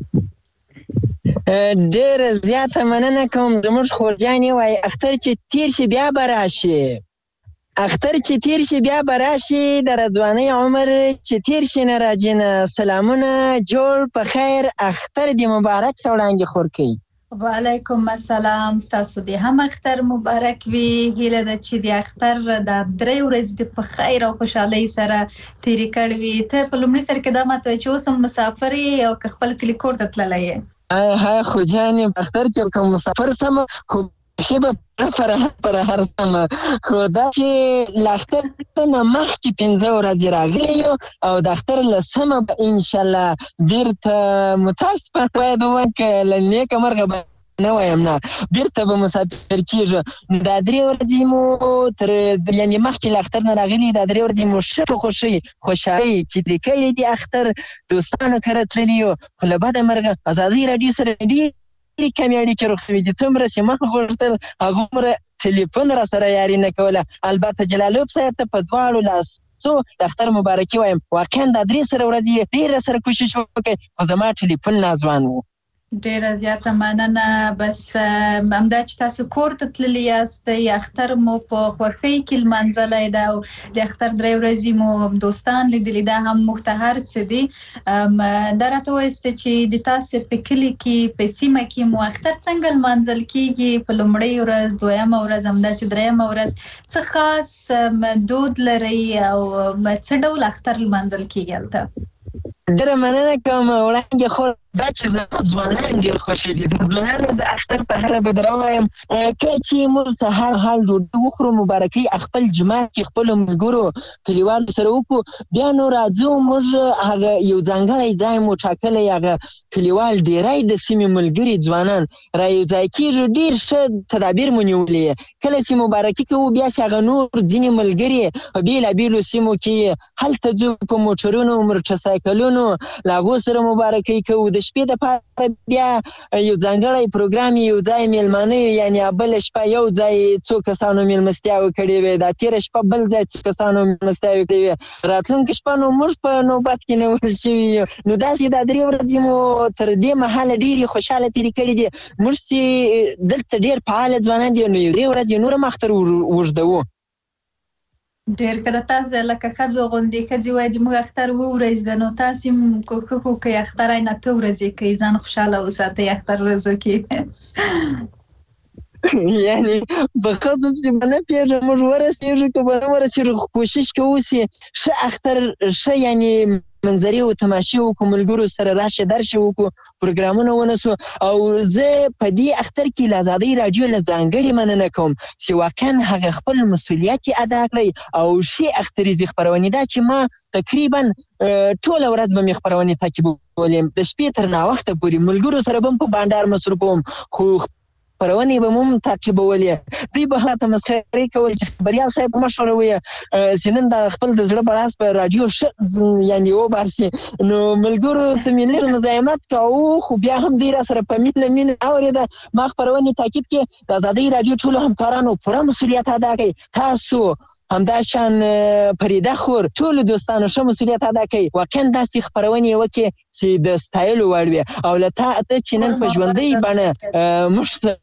ډېره زیاته مننه کوم. زموږ خورجانې وایي اختر چې تیر شي بیا به راشي، اختر چې تیر شي بیا به راشي، د رضوانۍ عمر چې تیر شي نه راځي نه. سلامونه، جوړ په خیر، اختر دې مبارک شه وړانګې خورکۍ. وعلیکم السلام، ستاسو دې هم اختر مبارک وي. هیله ده چې د اختر د 3 ورځې د په خیر او خوشحالۍ سره تیرې کړې وي. ته په لومړي سر کې دا ماته وایې چې اوس هم مسافر یې او که خپل کلي کور ته تللی یې؟ های خورجانې، په اختر کې که مسافر سم خو ښه به پر هر سمه، خو دا چې له اختر نه مخکې 15 ورځې راغلی یو او د اختر له سمه به انشاءالله بیرته متاسفانه باید ووایم که له نیکه مرغه به نه وایم، نه بیرته به مسافر کېږو. دا 3 ورځې مو تر یعنې مخکې له اختر نه راغلي، دا 3 ورځې مو ښه په خوښۍ خوشحالۍ چې ترې کړي دي. اختر دوستانو کره تللي یو، خو له بده مرغه ازادۍ راډیو سره ډېرې کمې اړیکې رخ شوي دي. څومره چې ما غوښتل هغومره ټلیفون را سره یاري نه کوله. البته جلالوب صاحب ته په دواړو لاسو د اختر مبارکي وایم. واقعا دا 3 ورځې ډېره سره کوشش وکړئ، خو زما ټلیفون ناځوان و. ډیره زیاته مننه. بس همدا چې تاسو کور ته تللی یاستئ، اختر مو په خوښۍ کې لمانځلی ده او د اختر 3 ورځې مو دوستان لیدلي، دا هم موږ ته هر څه دي. دا راته ووایاست چې د تاسې په کلي کې په سیمه کې مو اختر څنګه لمانځل کېږي؟ په لومړۍ ورځ، 2مه ورځ، همداسې 3مه ورځ څه خاص دود لرئ او څه ډول اختر لمانځل کېږي هلته؟ ډېره مننه کوم وړانګې خور. دا چې ځوانان ډېر خوښېږي، د ځوانانو د اختر په هره به در ووایم که چې موږ سهار حال ډوډۍ وخورو، مبارکۍ خپل جماعت کې خپلو ملګرو کلیوالو سره وکړو، بیا نو راځو موږ هغه یو ځانګړی ځای مو ټاکلی، هغه کلیوال ډېری د سیمې ملګري ځوانان را یو ځای کېږو. ډېر ښه تدابیر مو نیولي. کله چې مبارکي کوو بیا چې هغه نور ځینې ملګري په بېلابېلو سیمو کې هلته ځو په موټرونو، موټرسایکلونو، له هغو سره مبارکۍ کوو. د شپې دپاره بیا یو ځانګړی پروګرام یو ځای میلمانه، یعنې بله شپه یو ځای څو کسانو میلمستیاوې کړې وې، دا تېره شپه بل ځای څو کسانو میلمستیاوې کړې وې، راتلونکې شپه نو موږ په نوبت کې نیول شوي یو. نو داسې دا 3 ورځې مو تر دې مهاله ډېرې خوشحاله تېرې کړي دي. موږ چې دلته ډېر فعاله ځوانان دي، نو یو 3 ورځې نور هم اختر اوږدوو. ډېر که د تاسې لکه ښځو غوندې ښځې وایي د موږ اختر 2 ورځې ده، نو تاسې هم کوښښ وکړئ اختر نه 8 ورځې کوئ، ځان خوشحاله وساتئ اختر ورځو کې. یعنې په ښځو پسې به نه پوهېږم موږ ورسېږو که به نه ورسېږو، کوشش کوو چې ښه اختر، ښه یعنې منظرې او تماشې وکړو، ملګرو سره راشه درشه وکړو، پروګرامونه ونسو. او زه په دې اختر کې له ازادۍ راډیو نه ځانګړې مننه کوم چې واقعا هغه خپل مسؤلیت یې ادا کړی او ښې اختریزې خپرونې ده چې ما تقریبا ټوله ورځ به مې خپرونې تعقیبولې، د شپې تر ناوخته پورې ملګرو سره به هم په بانډار مصروفوم، خو خپرونې به هم تعقیبولې. دوی به راته مسخرې کولې چې خبریال صاحب په مشوره ویې چې نن دا خپل د زړه بړاس په راډیو ښه یعنې وباسي. نو ملګرو ته مې لږ مزاحمت کوو، خو بیا هم دوی را سره په مینه اورېده. ما خپرونې تعقیب کې د ازادۍ راډیو ټولو همکارانو پوره مسؤلیت ادا کړئ. تاسو همدا شان فریده خور ټولو دوستانو ښه مسؤلیت ادا کوي. واقعا داسې خپرونې وکړې چې د ستایلو وړ وي. او له ته چې نن په ژوندۍ بڼه موږ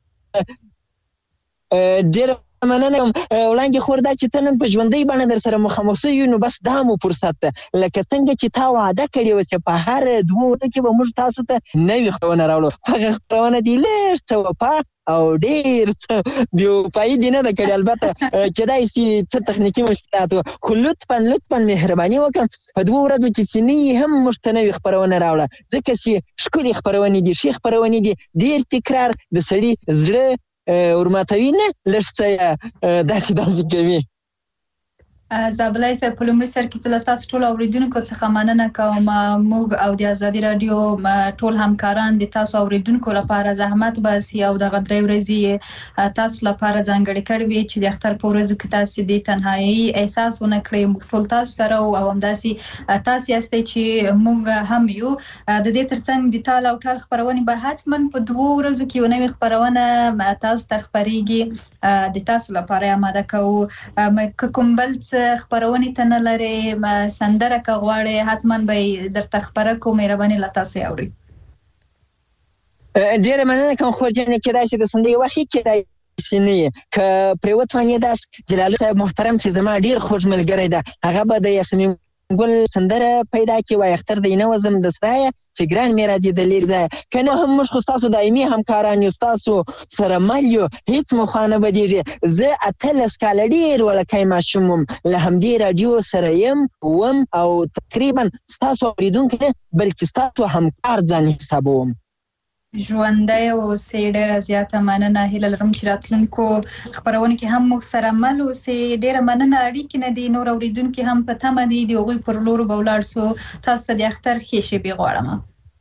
ډېره مننه کوم وړانګې خور. دا چې ته نن په ژوندۍ بڼه در سره مخامخ شوي، نو بس دا مو فرصت ده، لکه څنګه چې تا وعده کړې وه چې په هر 2 ورځو کې به موږ تاسو ته نوې خپرونه راوړو. هغه خپرونه دې لږ څه وفا او ډېر څه بېوفایي دې نه ده کړې. البته کېدای شي څه تخنیکي مشکلات و، خو لطفا مهرباني وکړه په 2 ورځو کې چې نه یې هم موږ ته نوې خپرونه راوړه، ځکه چې ښکلې خپرونې دي، ښې خپرونې دي، ډېر تکرار د سړي زړه ورماتوي نه، لږ څه داسې کوي. زابلای صاحب په لومړي سر کې زه له تاسو ټولو اوریدونکو څخه مننه کوم. موږ او د ازادي رادیو ټول همکاران د تاسو اوریدونکو لپاره زحمت باسي او دغه 3 ورځې تاسو لپاره ځانګړې کړې وي چې د اختر په ورځو کې تاسو د تنهایی احساس ونه کړئ. موږ ټول تاسو سره او همداسې تاسو یاستئ چې موږ هم یو. د دې ترڅنګ د تال او ټال خبرونه به حتما په 2 ورځو کې یو نوې خبرونه تاسو ته خبريږي. د تاسو لپاره آماده کوو. کوم بل خبرونه ته نه لري سندره کغواړي حتما به درته خبره کوم. مهرباني لا تاسو یاوري. ډیره مننه کوم. خو جن کې داسې د سندري وخت کې داسې نه ک پریوت باندې داس جلال صاحب محترم چې زما ډیر خوش ملګری ده. هغه به د یاسمین ګل سندره پیدا کی وای اختر د نوزم د سرای چې ګران میراجي د لیر ځای کنه هم مش خو تاسو دایمي همکاران یو تاسو سره مالیو هیڅ مخانه بدیږي. زه اتلس کال ډیر ولکای ماشوم له همدې رادیو سره يم وم او تقریبا تاسو اوریدونکو بلکې تاسو همکار ځان حسابوم. ژوندۍ اوسئ. ډېره زیاته مننه. هیله لرم چې راتلونکو خبرونه کې هم موږ سره مل اوسئ. ډېره مننه. اړیکې نه دي نور اوریدونکو هم په تمه دي د هغوی پر لور به ولاړ سو. تاسو ته د اختر ښې شېبې غواړم.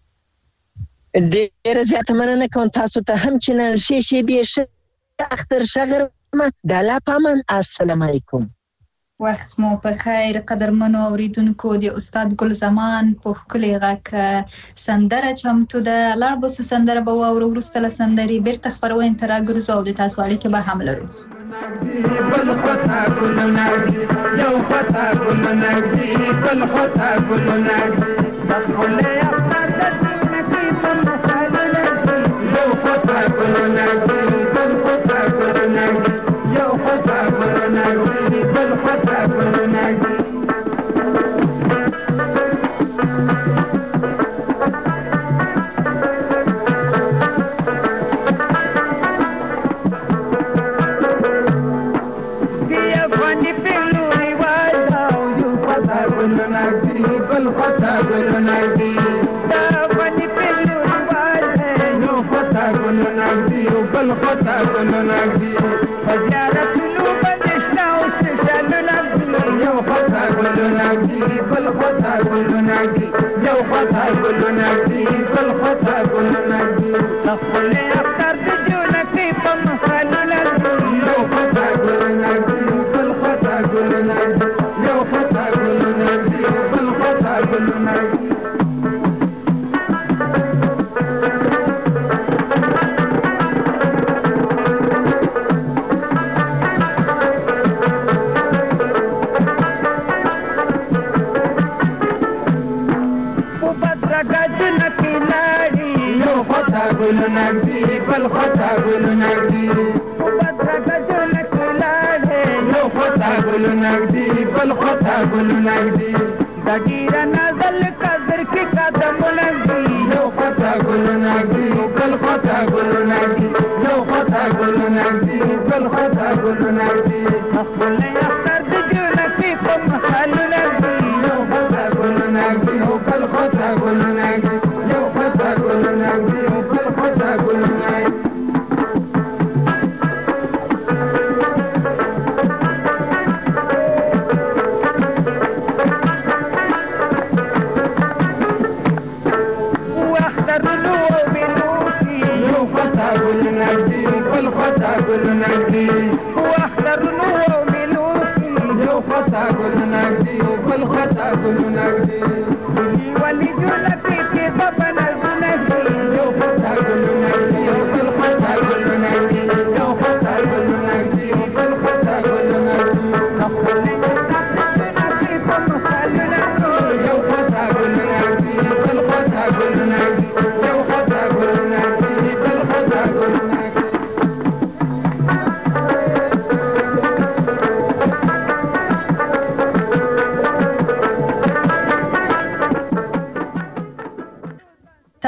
ډېره زیاته مننه کوم. تاسو ته هم چې نن ښې شېبې ښه اختر ښه غرمه د الله په امان. السلام علیکم. وخت مو په خیر. قدرمنو اوریدونکو د استاد ګل زمان په ښکلي غږ سندره چمتو ده. لاړ به سو سندره به واورو. وروسته له سندرې بیرته خپرونې ته راګرځو او د تاسو اړیکې به هم لرو.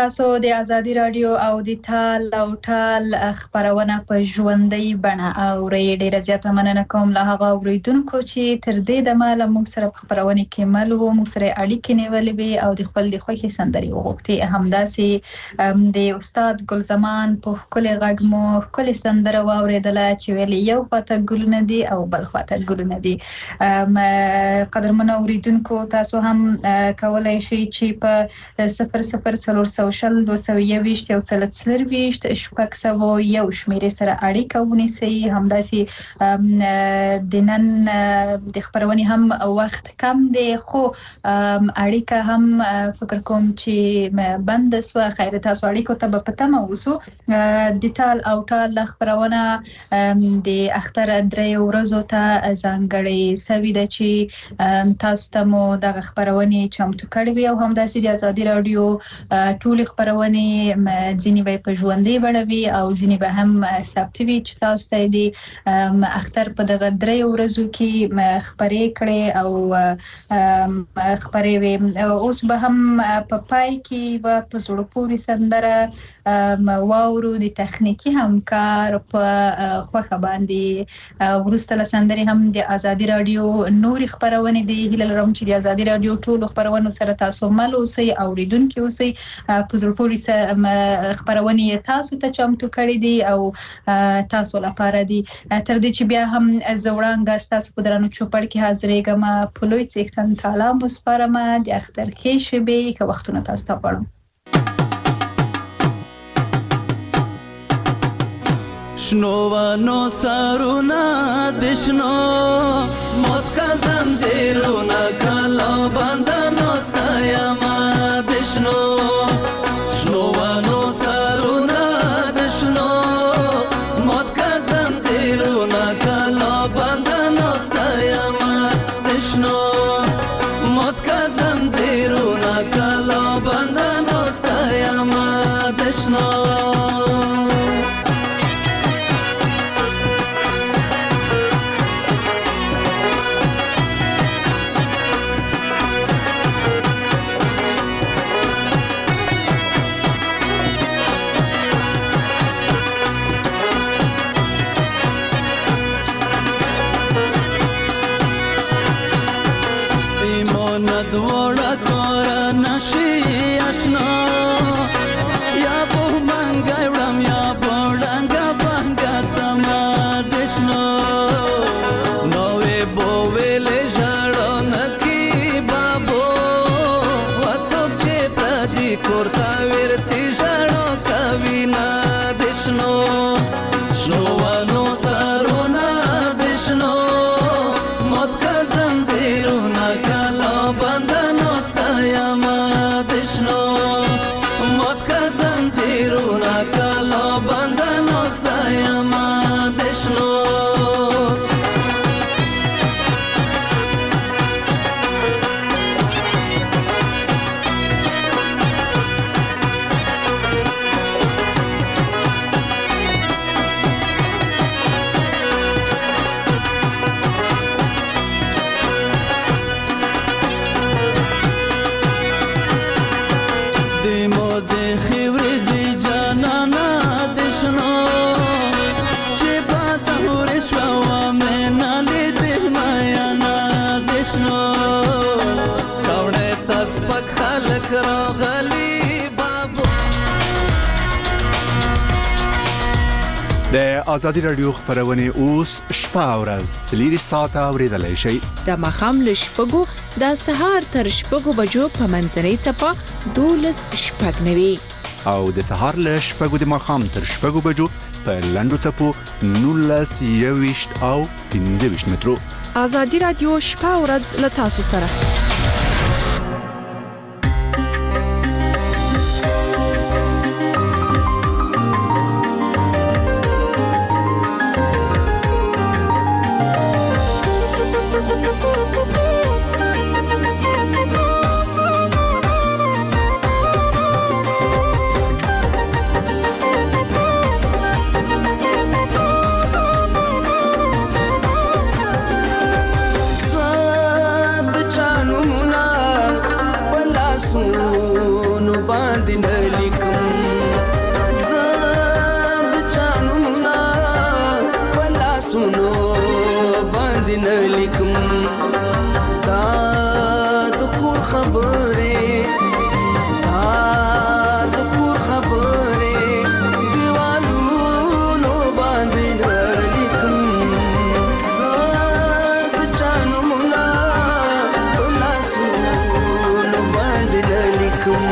تاسو د ازادي رادیو او د تال او ټال خبرونه په ژوندۍ بڼه اورئ. ډیره زیاته مننه کوم له هغه اوریدونکو چې تر دې دمه له موږ سره په خبرونه کې مل وو، موږ سره اړیکې نیولې وي او د خپل د خوښي سندري وغوښتي. همداسې د استاد ګلزمان په خپل غږ مو خپل سندره واوریدله چې ویلي یو خواته ګلونه دي او بل خواته ګلونه دي. قدرمن اوریدونکو تاسو هم کولای شئ چې په 0040 221 یو سل څلرويشت شپږ سوه یو شمیرې سره اړیکه ونیسئ. همداسې د نن د خبرونې هم وخت کم دی، خو اړیکه هم فکر کوم چې بند سو. خیر تاسو اړیکو ته په تمه اوسو. د تال او ټال خبرونه د اختر درې ورځو ته ځانګړې سوي ده چې تاسو ته مو د خبرونې چمتو کړې وي او همداسې د ازادي رادیو ټول خبرونه ځینې به په ژوندۍ بڼوي او ځینې به هم ثبتوي چې تاسو ته د اختر په دغه درې ورځو کې خبرې کړې او خبرې وي. اوس به هم په پای کې به په زړه پورې سندره واورو د تخنیکی همکار په خوخه باندې. ورسته له سندرې هم د ازادي رادیو نور خبرونه دي. هیله لرم چې د ازادي رادیو ټول خبرونه سره تاسو مل اوسئ او اوریدونکو اوسئ. په زړه پورې خبرونه تاسو ته چمتو کړې دي او تاسو لپاره دي. تر دې چې بیا هم زوړانګ تاسو په درنو چوپړ کې حاضرېږم. په لوی څښتن تعالی مسپارم د اختر کې شبي که وختونه تاسو ته پړم. شنوانو سارونا دشنو موت کا زنجیرونا کلا بندنو ستایما دشنو. شنوانو سارونا دشنو موت کا زنجیرونا کلا بندنو ستایما دشنو. موت کا زنجیرونا کلا بندنو ستایما دشنو. د ازادي رادیو خبرونه اوس شپه او ورځ 3 ساعته اوریدلای شئ. د مخام له شپږو د سهار تر شپږو بجو په منځنۍ چپه 12 شپږ نوي او د سهار له شپږو د مخام تر شپږو بجو په لندو چپو 19 او 15 مترو. ازادي رادیو شپه او ورځ له تاسو سره. دا د کور خبرې د کور خبرې دیوالونو باندې لیکم زه د چانو ملا په لاسونو باندې لیکم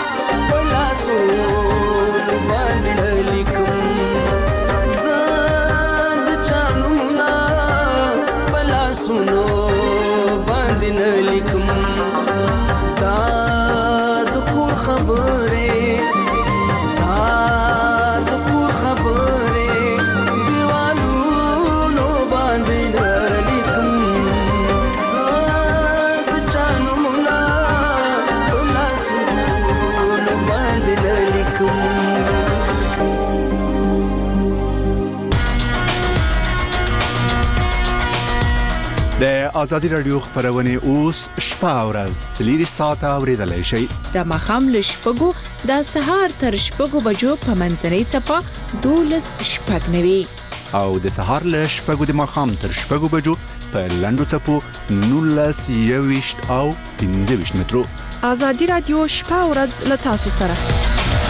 زه د ازادي رادیو خبرونه اوس شپه او ورځ 4 ساعته اوریدلای شئ. د مخام له شپږو د سهار تر شپږو بجو په منځنۍ چپه 12:09 او د سهار له شپږو د مخام تر شپږو بجو په لندو چپو 19:20 او 15 مترو. ازادي رادیو شپه او ورځ له تاسو سره.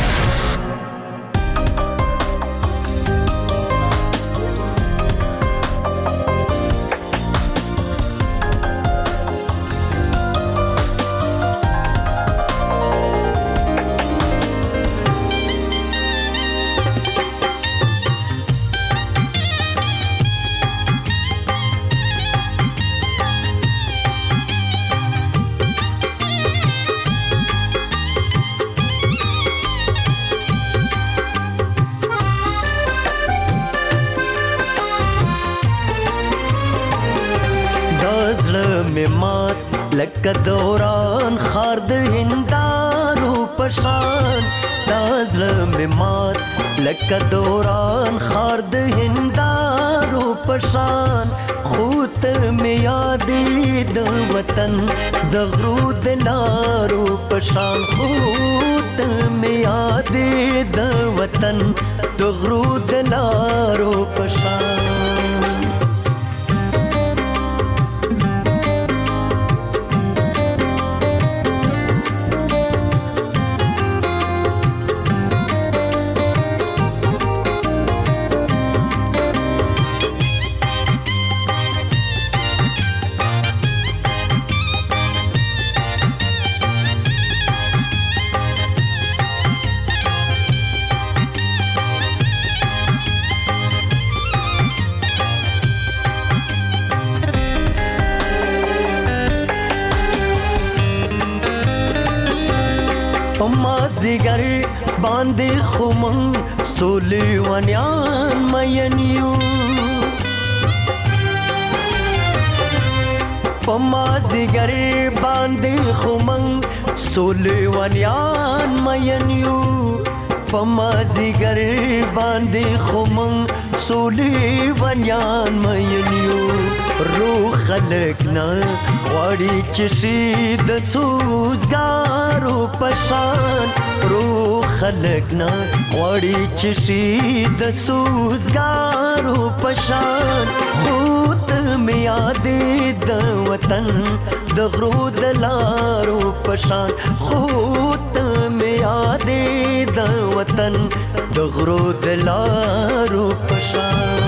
لکه دوران خار د هندارو پشان دازله می مات لکه دوران خار د هندارو پشان خوت می یادې د وطن د غرو د لارو پشان خوت می یادې د وطن د غرو د لارو پشان زیگر باندې خمن سولې ونیان مینیو پما زیگر باندې خمن سولې ونیان مینیو پما زیگر باندې خمن سولې ونیان مینیو روح خلقنا وړي چې شي د سوزګارو پشان روح خلقنا وړي چې شي د سوزګارو پشان خود می یادې د وطن د غرو د لارو پشان خود می یادې د وطن د غرو د لارو پشان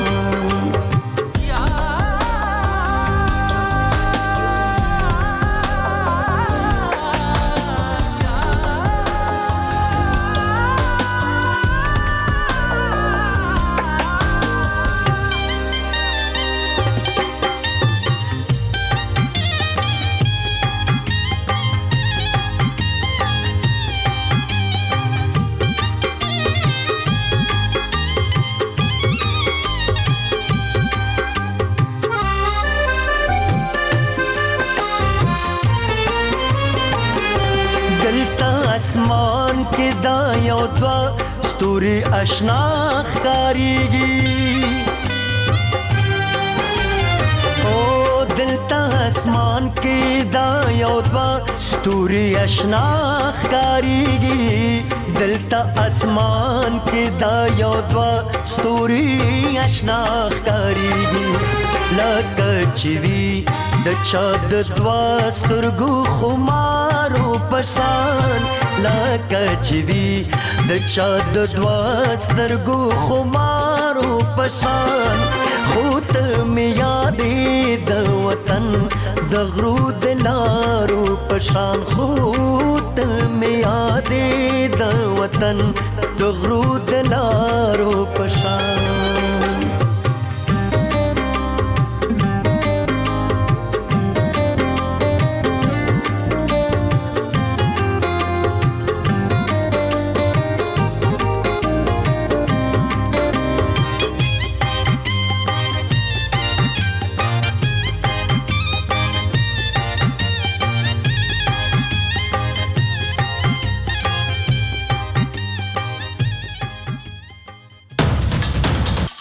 اسمان کې دا یو دوا ستوري آشنا ښکاریږي او دلته اسمان کې دا یو دوا ستوري آشنا ښکاریږي دلته اسمان کې دا یو دوا ستوري آشنا ښکاریږي لکه چې وي د چا د دوا سترګو خمارو پشان لکه چې وي د چا د دوا سترګو خمارو پشان خود می یادې د وطن د غرو د لارو پشان خود می یادې د وطن د غرو د لارو پشان